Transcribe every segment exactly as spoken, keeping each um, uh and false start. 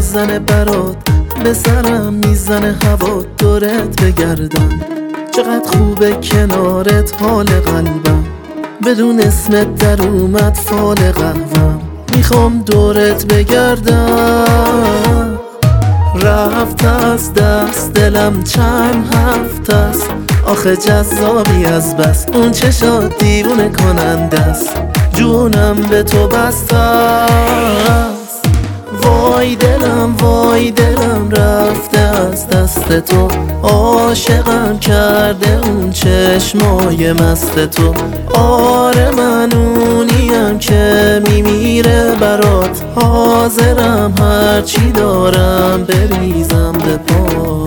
میزنه برات، به سرم میزنه هوا دورت بگردم. چقدر خوبه کنارت حال قلبم، بدون اسمت در اومد فال قهوم. میخوام دورت بگردم، رفت از دست دلم چند هفته است. آخه جذابی از بس، اون چشات دیوونه کننده است. جونم به تو بسته است. وای دلم وای دلم رفته از دست تو. عاشقم کرده اون چشمای مست تو. آره من اونیم که میمیره برات، حاضرم هرچی دارم بریزم به پات.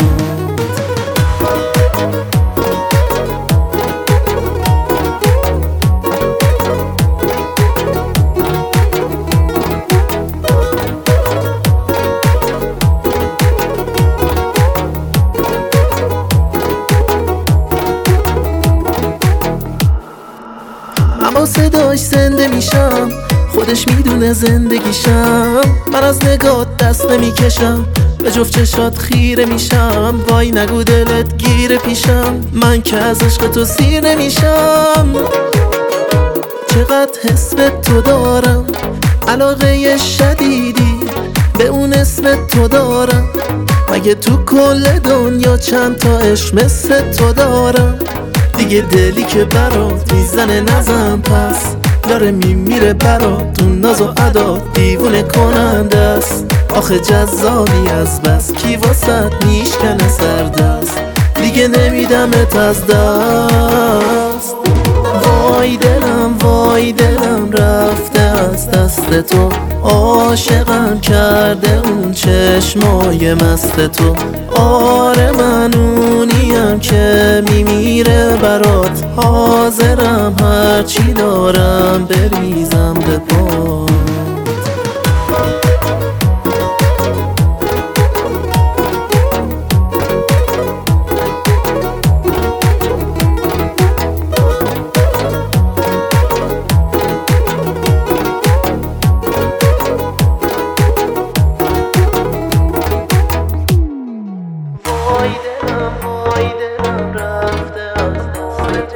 اما صداش زنده میشم، خودش میدونه زندگیشم. من از نگات دست نمیکشم، به جفت چشات خیره میشم. وای نگو دلت گیره پیشم، من که از عشق تو سیر نمیشم. چقدر حس به تو دارم، علاقه شدیدی به اون اسم تو دارم. مگه تو کل دنیا چند تا عشق مثل تو دارم؟ دیگه دلی که برات میزنه نزن پس، داره میمیره برات اون ناز و عدا دیوونه کننده است. آخه جذابی از بس، کی واسط میشکنه سردست، دیگه نمیدمت از دست. وای دلم وای دلم رفته از دست تو. عاشقم کرده اون چشمای مست تو. آره من اونیم که میمیره برات، حاضرم هرچی دارم بریزم به پات. وای دلم وای دلم رفته از دست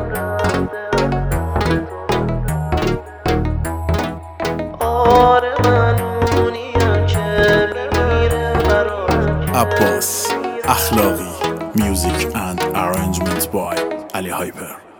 تو. آره من اونیم که میمیره برات. عباس اخلاقی. Music and arrangement by Ali Hyper.